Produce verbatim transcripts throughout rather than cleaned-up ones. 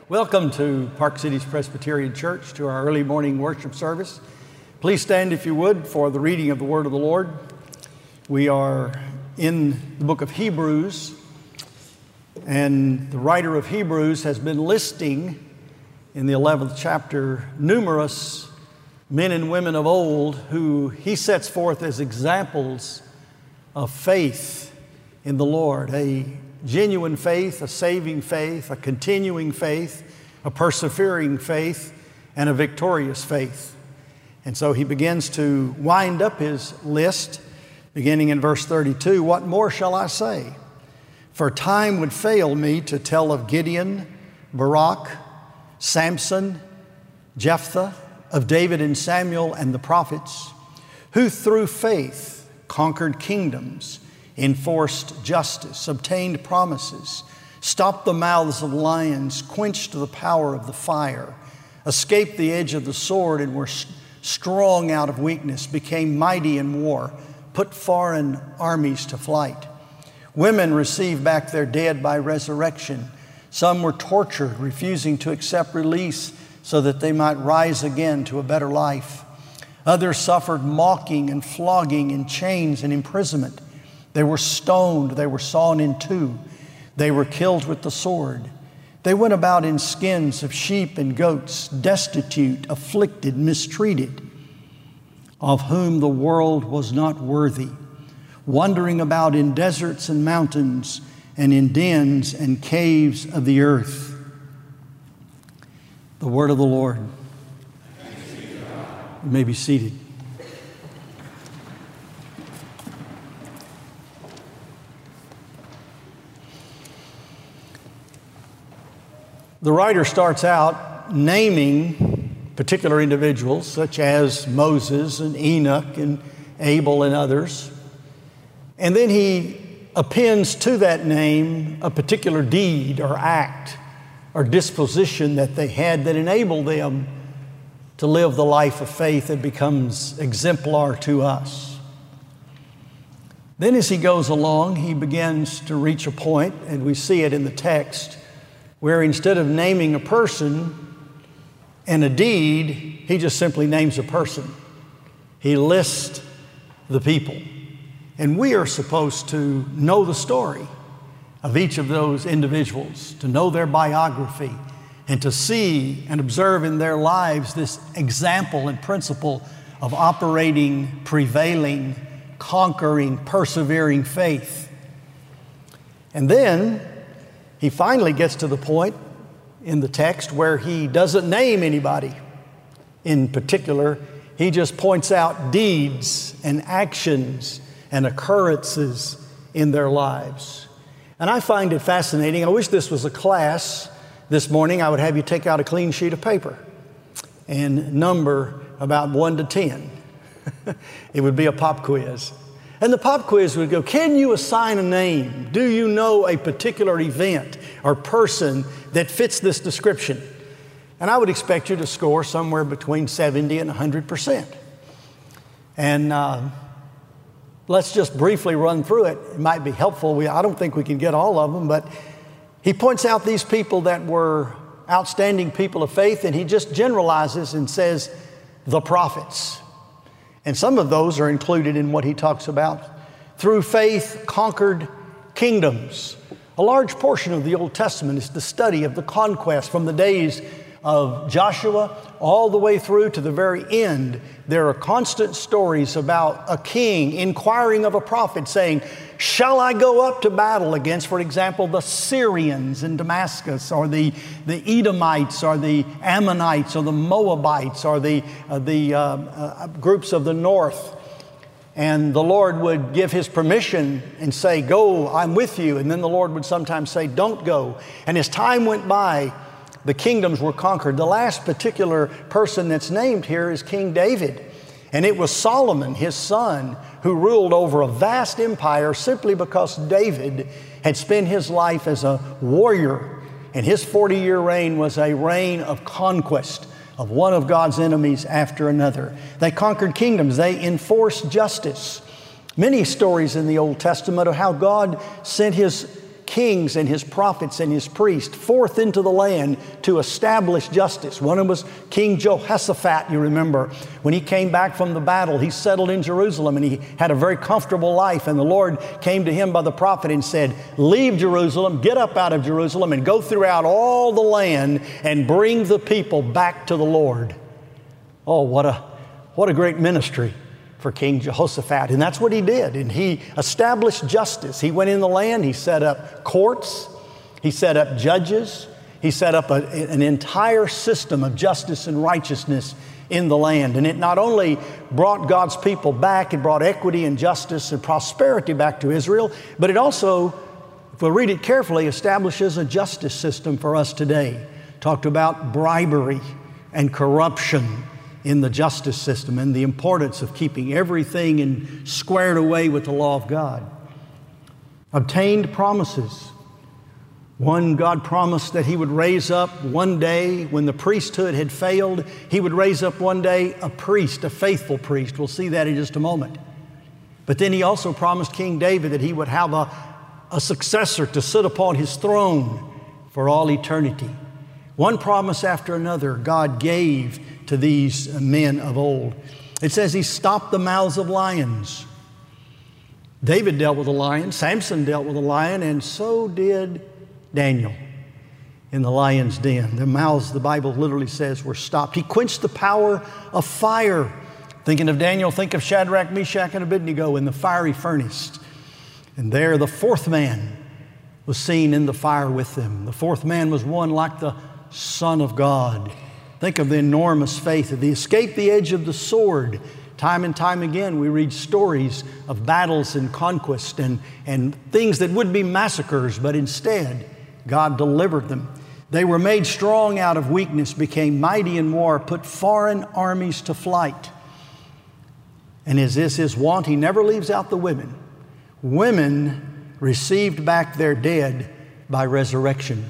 Welcome to Park Cities Presbyterian Church, to our early morning worship service. Please stand, if you would, for the reading of the Word of the Lord. We are in the book of Hebrews, and the writer of Hebrews has been listing in the eleventh chapter numerous men and women of old who he sets forth as examples of faith in the Lord, a genuine faith, a saving faith, a continuing faith, a persevering faith, and a victorious faith. And so he begins to wind up his list, beginning in verse thirty-two. What more shall I say? For time would fail me to tell of Gideon, Barak, Samson, Jephthah, of David and Samuel and the prophets, who through faith conquered kingdoms, enforced justice, obtained promises, stopped the mouths of lions, quenched the power of the fire, escaped the edge of the sword, and were strong out of weakness, became mighty in war, put foreign armies to flight. Women received back their dead by resurrection. Some were tortured, refusing to accept release so that they might rise again to a better life. Others suffered mocking and flogging and chains and imprisonment. They were stoned, they were sawn in two, they were killed with the sword. They went about in skins of sheep and goats, destitute, afflicted, mistreated, of whom the world was not worthy, wandering about in deserts and mountains and in dens and caves of the earth. The word of the Lord. You may be seated. The writer starts out naming particular individuals such as Moses and Enoch and Abel and others. And then he appends to that name a particular deed or act or disposition that they had that enabled them to live the life of faith that becomes exemplar to us. Then as he goes along, he begins to reach a point, and we see it in the text, where instead of naming a person and a deed, he just simply names a person. He lists the people. And we are supposed to know the story of each of those individuals, to know their biography, and to see and observe in their lives this example and principle of operating, prevailing, conquering, persevering faith. And then he finally gets to the point in the text where he doesn't name anybody in particular. He just points out deeds and actions and occurrences in their lives. And I find it fascinating. I wish this was a class this morning. I would have you take out a clean sheet of paper and number about one to ten. It would be a pop quiz. And the pop quiz would go, can you assign a name? Do you know a particular event or person that fits this description? And I would expect you to score somewhere between seventy and one hundred percent. And uh, let's just briefly run through it. It might be helpful. We, I don't think we can get all of them, but he points out these people that were outstanding people of faith, and he just generalizes and says, the prophets. And some of those are included in what he talks about. Through faith, conquered kingdoms. A large portion of the Old Testament is the study of the conquest from the days of Joshua all the way through to the very end. There are constant stories about a king inquiring of a prophet saying, shall I go up to battle against, for example, the Syrians in Damascus, or the, the Edomites, or the Ammonites, or the Moabites, or the, uh, the uh, uh, groups of the north? And the Lord would give his permission and say, go, I'm with you. And then the Lord would sometimes say, don't go. And as time went by, the kingdoms were conquered. The last particular person that's named here is King David. And it was Solomon, his son, who ruled over a vast empire simply because David had spent his life as a warrior. And his forty-year reign was a reign of conquest of one of God's enemies after another. They conquered kingdoms. They enforced justice. Many stories in the Old Testament of how God sent his kings and his prophets and his priests forth into the land to establish justice. One of them was King Jehoshaphat, you remember. When he came back from the battle, he settled in Jerusalem and he had a very comfortable life. And the Lord came to him by the prophet and said, leave Jerusalem, get up out of Jerusalem and go throughout all the land and bring the people back to the Lord. Oh, what a, what a great ministry for King Jehoshaphat. And that's what he did. And he established justice. He went in the land, he set up courts, he set up judges, he set up a, an entire system of justice and righteousness in the land. And it not only brought God's people back, it brought equity and justice and prosperity back to Israel, but it also, if we read it carefully, establishes a justice system for us today. Talked about bribery and corruption in the justice system and the importance of keeping everything in squared away with the law of God. Obtained promises. One, God promised that He would raise up one day when the priesthood had failed, He would raise up one day a priest, a faithful priest. We'll see that in just a moment. But then He also promised King David that he would have a, a successor to sit upon his throne for all eternity. One promise after another God gave to these men of old. It says He stopped the mouths of lions. David dealt with a lion, Samson dealt with a lion, and so did Daniel in the lion's den. Their mouths, the Bible literally says, were stopped. He quenched the power of fire. Thinking of Daniel, think of Shadrach, Meshach, and Abednego in the fiery furnace. And there the fourth man was seen in the fire with them. The fourth man was one like the Son of God. Think of the enormous faith. They escaped the edge of the sword. Time and time again, we read stories of battles and conquest and, and things that would be massacres, but instead, God delivered them. They were made strong out of weakness, became mighty in war, put foreign armies to flight. And as is His wont, He never leaves out the women. Women received back their dead by resurrection.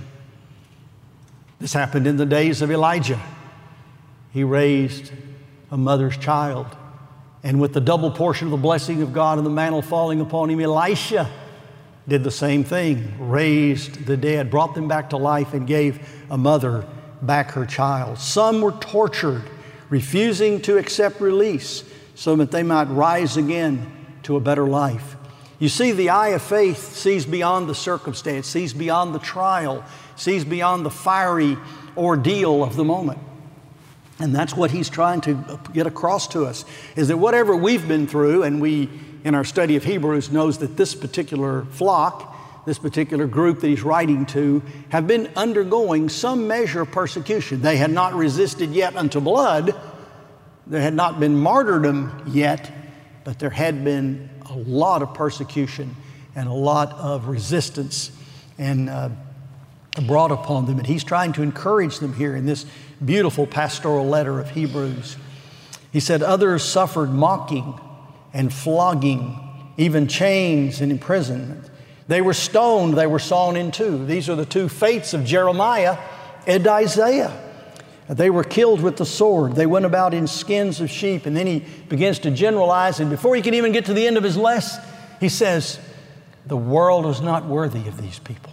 This happened in the days of Elijah. He raised a mother's child. And with the double portion of the blessing of God and the mantle falling upon him, Elisha did the same thing, raised the dead, brought them back to life, and gave a mother back her child. Some were tortured, refusing to accept release so that they might rise again to a better life. You see, the eye of faith sees beyond the circumstance, sees beyond the trial, sees beyond the fiery ordeal of the moment. And that's what He's trying to get across to us, is that whatever we've been through, and we, in our study of Hebrews, knows that this particular flock, this particular group that He's writing to, have been undergoing some measure of persecution. They had not resisted yet unto blood. There had not been martyrdom yet, but there had been a lot of persecution and a lot of resistance and uh, brought upon them. And He's trying to encourage them here in this beautiful pastoral letter of Hebrews. He said, others suffered mocking and flogging, even chains and imprisonment. They were stoned, they were sawn in two. These are the two fates of Jeremiah and Isaiah. They were killed with the sword. They went about in skins of sheep. And then he begins to generalize. And before he can even get to the end of his lesson, he says, the world is not worthy of these people.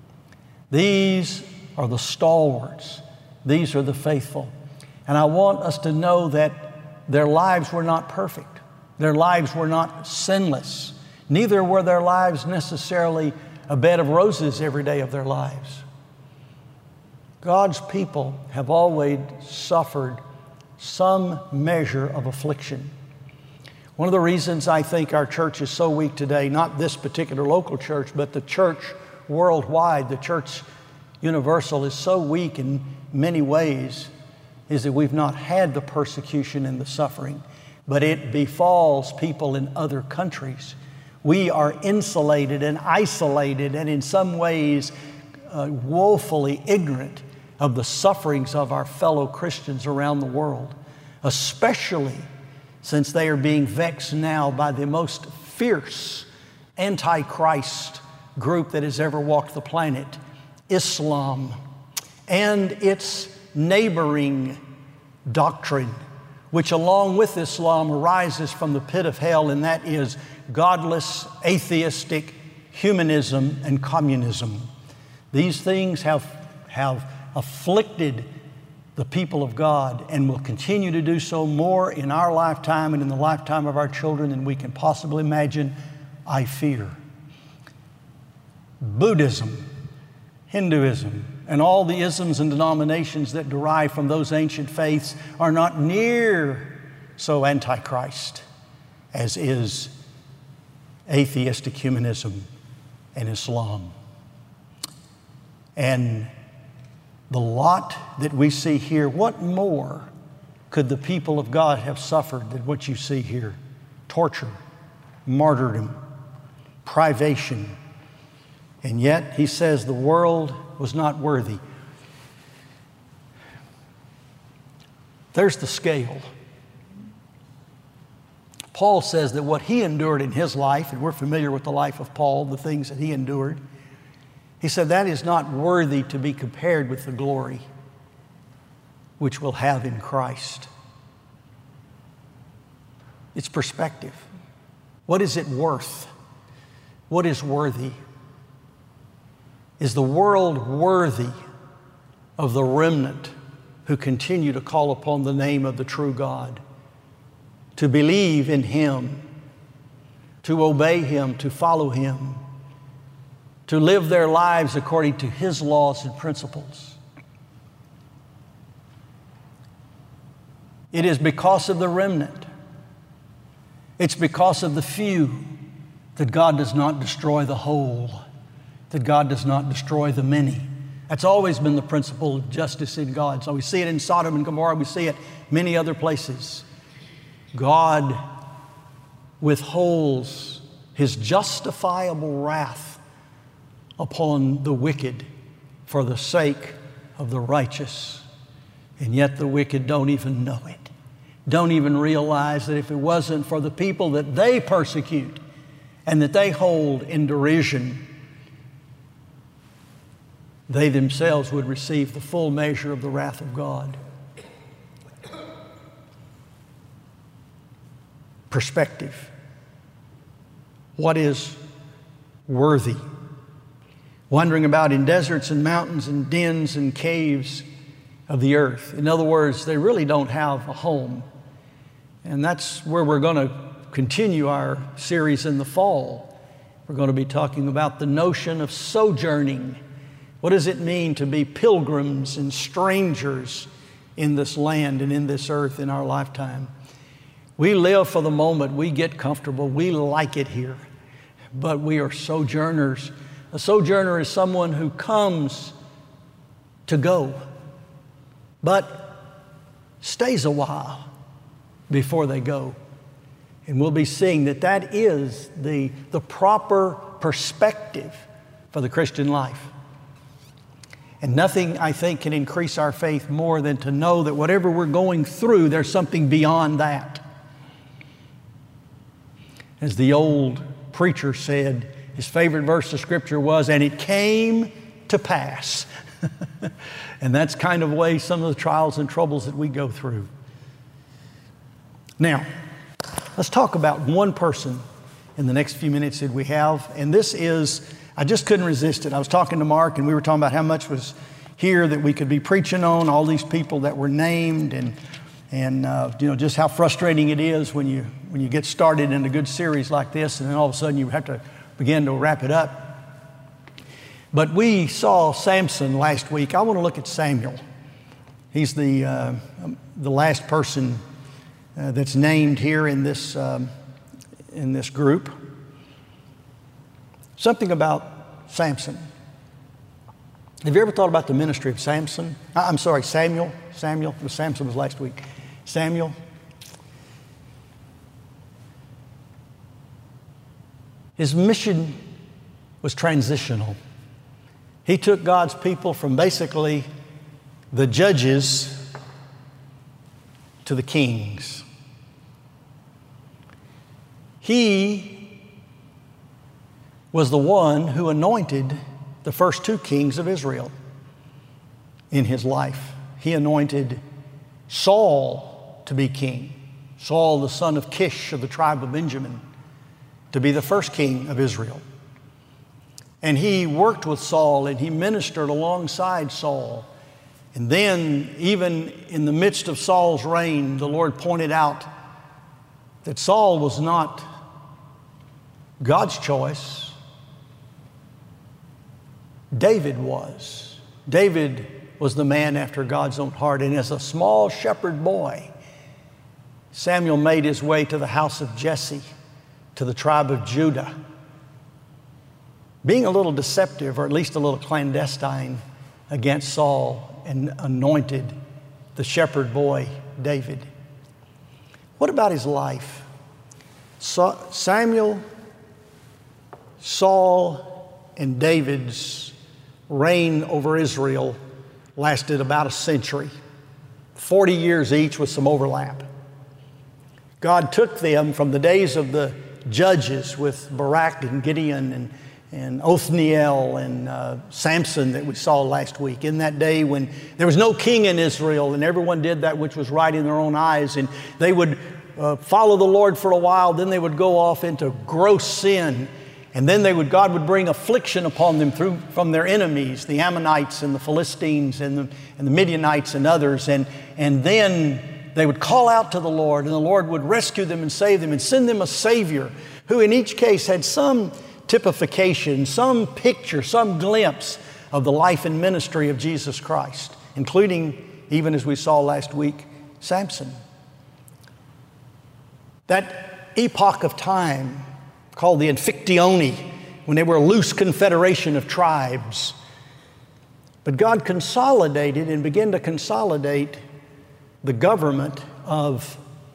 These are the stalwarts. These are the faithful. And I want us to know that their lives were not perfect. Their lives were not sinless. Neither were their lives necessarily a bed of roses every day of their lives. God's people have always suffered some measure of affliction. One of the reasons I think our church is so weak today, not this particular local church, but the church worldwide, the church universal is so weak in many ways, is that we've not had the persecution and the suffering, but it befalls people in other countries. We are insulated and isolated and in some ways uh, woefully ignorant of the sufferings of our fellow Christians around the world, especially since they are being vexed now by the most fierce antichrist group that has ever walked the planet, Islam, and its neighboring doctrine, which along with Islam arises from the pit of hell, and that is godless, atheistic humanism, and communism. These things have, have afflicted the people of God and will continue to do so more in our lifetime and in the lifetime of our children than we can possibly imagine, I fear. Buddhism, Hinduism, and all the isms and denominations that derive from those ancient faiths are not near so antichrist as is atheistic humanism and Islam. And the lot that we see here, what more could the people of God have suffered than what you see here? Torture, martyrdom, privation. And yet, he says the world was not worthy. There's the scale. Paul says that what he endured in his life, and we're familiar with the life of Paul, the things that he endured, he said that is not worthy to be compared with the glory which we'll have in Christ. It's perspective. What is it worth? What is worthy? Is the world worthy of the remnant who continue to call upon the name of the true God, to believe in Him, to obey Him, to follow Him, to live their lives according to His laws and principles? It is because of the remnant, it's because of the few that God does not destroy the whole, that God does not destroy the many. That's always been the principle of justice in God. So we see it in Sodom and Gomorrah, we see it many other places. God withholds His justifiable wrath upon the wicked for the sake of the righteous. And yet the wicked don't even know it. Don't even realize that if it wasn't for the people that they persecute and that they hold in derision, they themselves would receive the full measure of the wrath of God. Perspective. What is worthy? Wandering about in deserts and mountains and dens and caves of the earth. In other words, they really don't have a home. And that's where we're going to continue our series in the fall. We're going to be talking about the notion of sojourning. What does it mean to be pilgrims and strangers in this land and in this earth in our lifetime? We live for the moment. We get comfortable. We like it here. But we are sojourners. A sojourner is someone who comes to go, but stays a while before they go. And we'll be seeing that that is the, the proper perspective for the Christian life. And nothing, I think, can increase our faith more than to know that whatever we're going through, there's something beyond that. As the old preacher said, his favorite verse of Scripture was, "And it came to pass." And that's kind of the way some of the trials and troubles that we go through. Now, let's talk about one person in the next few minutes that we have. And this is, I just couldn't resist it. I was talking to Mark and we were talking about how much was here that we could be preaching on, all these people that were named, and and uh, you know, just how frustrating it is when you when you get started in a good series like this and then all of a sudden you have to begin to wrap it up. But we saw Samson last week. I want to look at Samuel. He's the uh, the last person uh, that's named here in this um, in this group. Something about Samson. Have you ever thought about the ministry of Samson? I'm sorry, Samuel. Samuel. Samson was last week. Samuel. His mission was transitional. He took God's people from basically the judges to the kings. He was the one who anointed the first two kings of Israel in his life. He anointed Saul to be king. Saul, the son of Kish of the tribe of Benjamin, to be the first king of Israel. And And he worked with Saul and he ministered alongside Saul. And then, even in the midst of Saul's reign, the Lord pointed out that Saul was not God's choice. David was. David was the man after God's own heart. And as a small shepherd boy, Samuel made his way to the house of Jesse, to the tribe of Judah, being a little deceptive, or at least a little clandestine, against Saul, and anointed the shepherd boy David. What about his life? So, Samuel, Saul, and David's reign over Israel lasted about a century, forty years each with some overlap. God took them from the days of the judges with Barak and Gideon and and Othniel and uh, Samson that we saw last week, in that day when there was no king in Israel and everyone did that which was right in their own eyes, and they would uh, follow the Lord for a while, then they would go off into gross sin, and then they would God would bring affliction upon them through from their enemies, the Ammonites and the Philistines and the, and the Midianites and others, and, and then they would call out to the Lord, and the Lord would rescue them and save them and send them a Savior who in each case had some typification, some picture, some glimpse of the life and ministry of Jesus Christ, including, even as we saw last week, Samson. That epoch of time called the Amphictyony, when they were a loose confederation of tribes. But God consolidated and began to consolidate the government of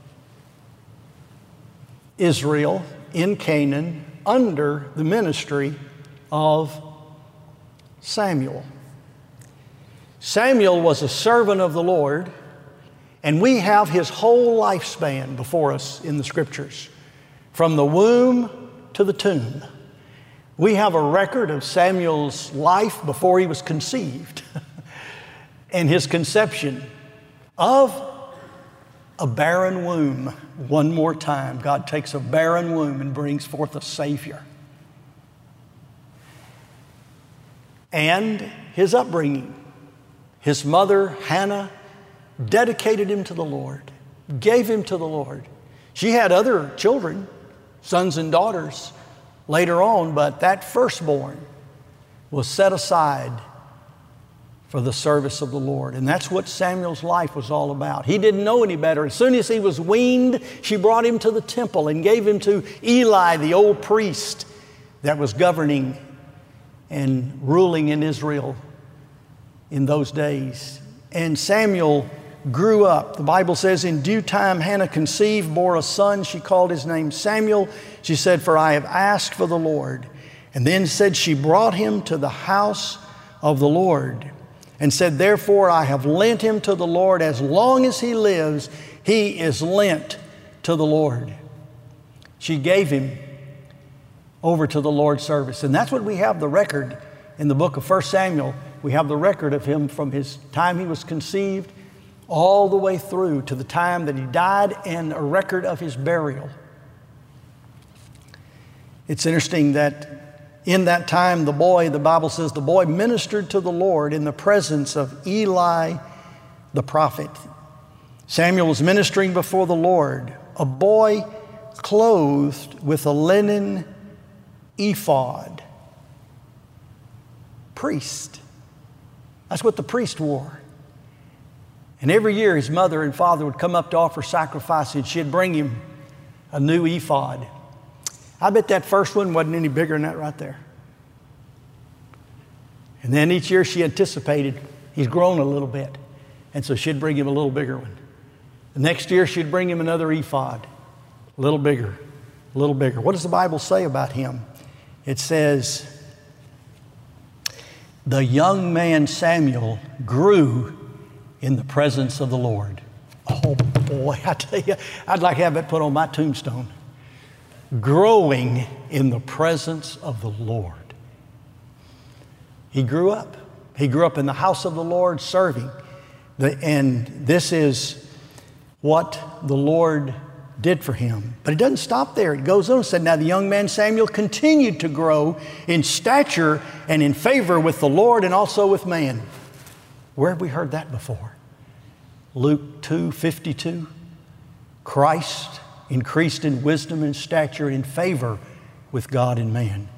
Israel in Canaan under the ministry of Samuel. Samuel was a servant of the Lord, and we have his whole lifespan before us in the Scriptures, from the womb to the tomb. We have a record of Samuel's life before he was conceived and his conception of a barren womb. One more time, God takes a barren womb and brings forth a Savior. And his upbringing. His mother, Hannah, dedicated him to the Lord, gave him to the Lord. She had other children, sons and daughters, later on, but that firstborn was set aside for the service of the Lord. And that's what Samuel's life was all about. He didn't know any better. As soon as he was weaned, she brought him to the temple and gave him to Eli, the old priest that was governing and ruling in Israel in those days. And Samuel grew up. The Bible says, in due time Hannah conceived, bore a son. She called his name Samuel. She said, for I have asked for the Lord. And then said she brought him to the house of the Lord. And said, therefore I have lent him to the Lord. As long as he lives, he is lent to the Lord. She gave him over to the Lord's service. And that's what we have the record in the book of First Samuel. We have the record of him from his time he was conceived all the way through to the time that he died, and a record of his burial. It's interesting that in that time, the boy, the Bible says, the boy ministered to the Lord in the presence of Eli the prophet. Samuel was ministering before the Lord, a boy clothed with a linen ephod. Priest. That's what the priest wore. And every year his mother and father would come up to offer sacrifice, and she'd bring him a new ephod. I bet that first one wasn't any bigger than that right there. And then each year she anticipated he's grown a little bit, and so she'd bring him a little bigger one. The next year she'd bring him another ephod, a little bigger, a little bigger. What does the Bible say about him? It says, the young man Samuel grew in the presence of the Lord. Oh boy, I tell you, I'd like to have that put on my tombstone. Growing in the presence of the Lord. He grew up. He grew up in the house of the Lord serving. The, and this is what the Lord did for him. But it doesn't stop there. It goes on and said, now the young man Samuel continued to grow in stature and in favor with the Lord and also with man. Where have we heard that before? Luke two fifty-two. Christ increased in wisdom and stature and in favor with God and man.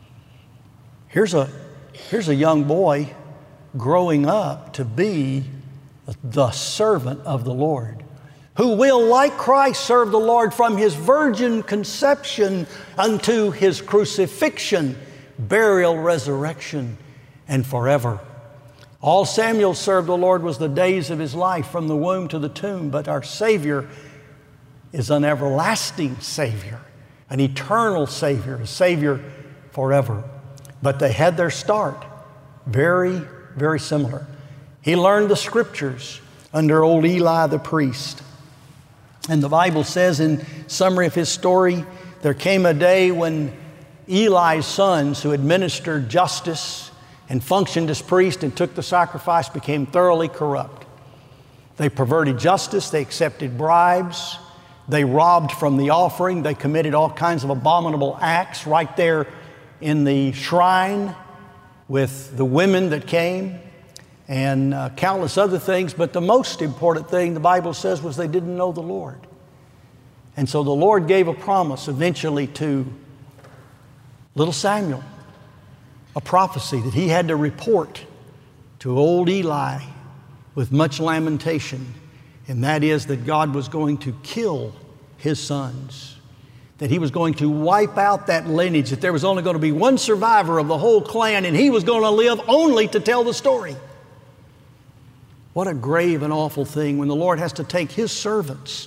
Here's a, here's a young boy growing up to be the servant of the Lord, who will, like Christ, serve the Lord from his virgin conception unto his crucifixion, burial, resurrection, and forever. All Samuel served the Lord was the days of his life from the womb to the tomb, but our Savior is an everlasting Savior, an eternal Savior, a Savior forever. But they had their start very, very similar. He learned the Scriptures under old Eli the priest. And the Bible says in summary of his story, there came a day when Eli's sons, who administered justice and functioned as priests and took the sacrifice, became thoroughly corrupt. They perverted justice, they accepted bribes, they robbed from the offering, they committed all kinds of abominable acts right there in the shrine with the women that came, and uh, countless other things. But the most important thing, the Bible says, was they didn't know the Lord. And so the Lord gave a promise eventually to little Samuel, a prophecy that he had to report to old Eli with much lamentation, and that is that God was going to kill his sons, that he was going to wipe out that lineage, that there was only going to be one survivor of the whole clan, and he was going to live only to tell the story. What a grave and awful thing when the Lord has to take his servants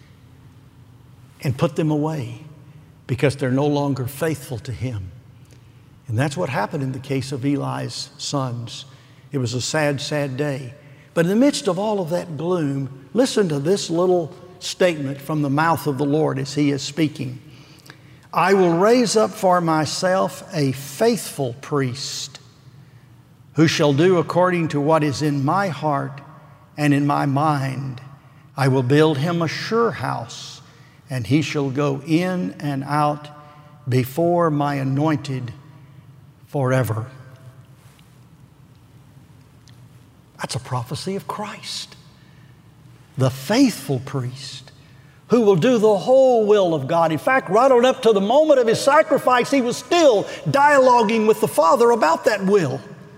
and put them away because they're no longer faithful to him. And that's what happened in the case of Eli's sons. It was a sad, sad day. But in the midst of all of that gloom, listen to this little statement from the mouth of the Lord as he is speaking. I will raise up for myself a faithful priest who shall do according to what is in my heart and in my mind. I will build him a sure house, and he shall go in and out before my anointed forever. That's a prophecy of Christ, the faithful priest who will do the whole will of God. In fact, right on up to the moment of his sacrifice, he was still dialoguing with the Father about that will,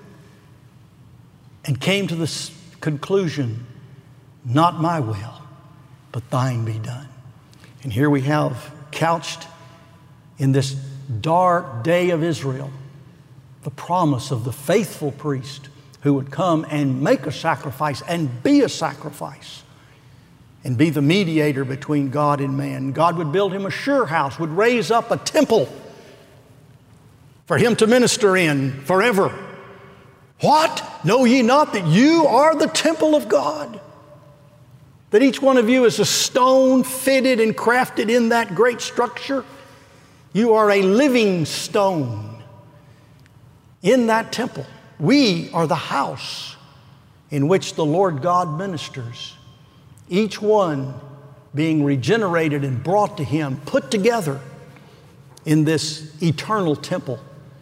and came to this conclusion, not my will, but thine be done. And here we have, couched in this dark day of Israel, the promise of the faithful priest who would come and make a sacrifice and be a sacrifice and be the mediator between God and man. God would build him a sure house, would raise up a temple for him to minister in forever. What? Know ye not that you are the temple of God? That each one of you is a stone fitted and crafted in that great structure? You are a living stone in that temple. We are the house in which the Lord God ministers, each one being regenerated and brought to him, put together in this eternal temple.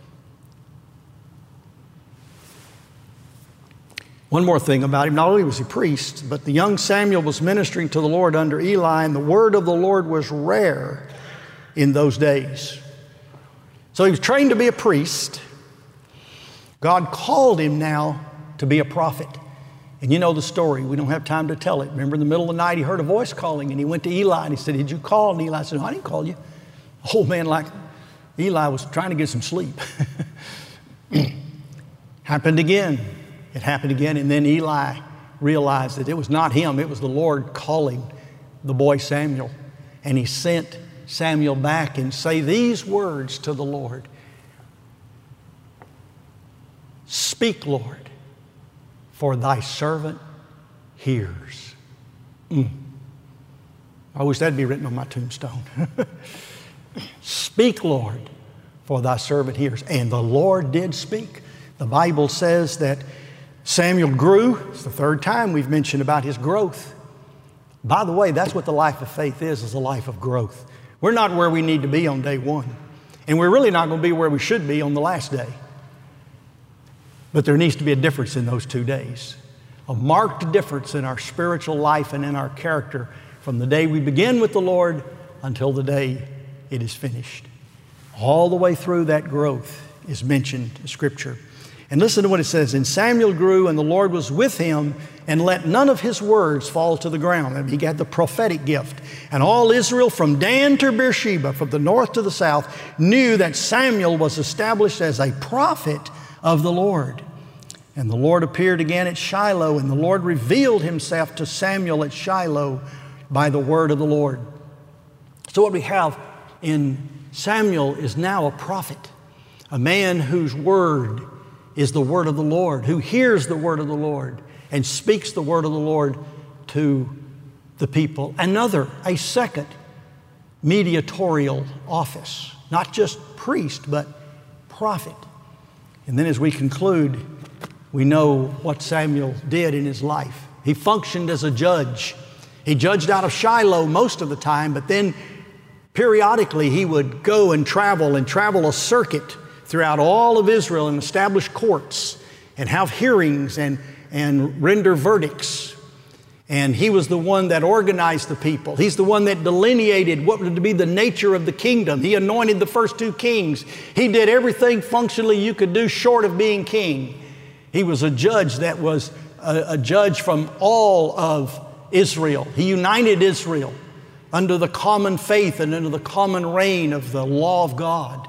One more thing about him, not only was he a priest, but the young Samuel was ministering to the Lord under Eli, and the word of the Lord was rare in those days. So he was trained to be a priest. God called him now to be a prophet. And you know the story. We don't have time to tell it. Remember, in the middle of the night, he heard a voice calling, and he went to Eli, and he said, did you call? And Eli said, no, I didn't call you. The old man, like Eli, was trying to get some sleep. Happened again. It happened again, and then Eli realized that it was not him, it was the Lord calling the boy Samuel. And he sent Samuel back and say these words to the Lord. Speak, Lord, for thy servant hears. Mm. I wish that'd be written on my tombstone. Speak, Lord, for thy servant hears. And the Lord did speak. The Bible says that Samuel grew. It's the third time we've mentioned about his growth. By the way, that's what the life of faith is, is a life of growth. We're not where we need to be on day one. And we're really not going to be where we should be on the last day. But there needs to be a difference in those two days. A marked difference in our spiritual life and in our character from the day we begin with the Lord until the day it is finished. All the way through, that growth is mentioned in Scripture. And listen to what it says. And Samuel grew, and the Lord was with him, and let none of his words fall to the ground. And he got the prophetic gift. And all Israel from Dan to Beersheba, from the north to the south, knew that Samuel was established as a prophet of the Lord. And the Lord appeared again at Shiloh, and the Lord revealed himself to Samuel at Shiloh by the word of the Lord. So what we have in Samuel is now a prophet, a man whose word is the word of the Lord, who hears the word of the Lord and speaks the word of the Lord to the people. Another, a second mediatorial office, not just priest, but prophet. And then as we conclude, we know what Samuel did in his life. He functioned as a judge. He judged out of Shiloh most of the time, but then periodically he would go and travel and travel a circuit throughout all of Israel and establish courts and have hearings and, and render verdicts. And he was the one that organized the people. He's the one that delineated what would be the nature of the kingdom. He anointed the first two kings. He did everything functionally you could do short of being king. He was a judge that was a, a judge from all of Israel. He united Israel under the common faith and under the common reign of the law of God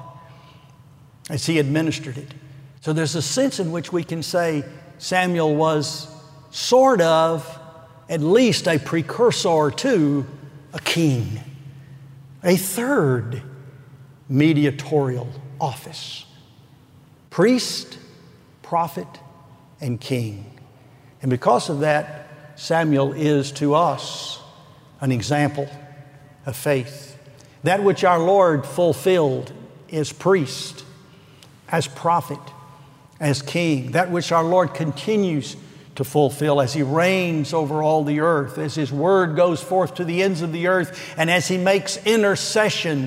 as he administered it. So there's a sense in which we can say Samuel was sort of at least a precursor to a king, a third mediatorial office: priest, prophet, and king. And because of that, Samuel is to us an example of faith. That which our Lord fulfilled as priest, as prophet, as king. That which our Lord continues to fulfill as he reigns over all the earth, as his word goes forth to the ends of the earth, and as he makes intercession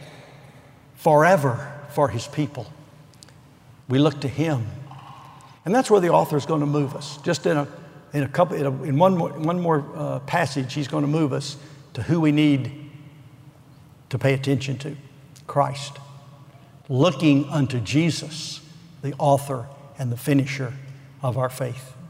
forever for his people. We look to him. And that's where the author is going to move us. Just in a, in a couple, in, a, in one more, one more uh, passage, he's going to move us to who we need to pay attention to: Christ. Looking unto Jesus, the author and the finisher of our faith.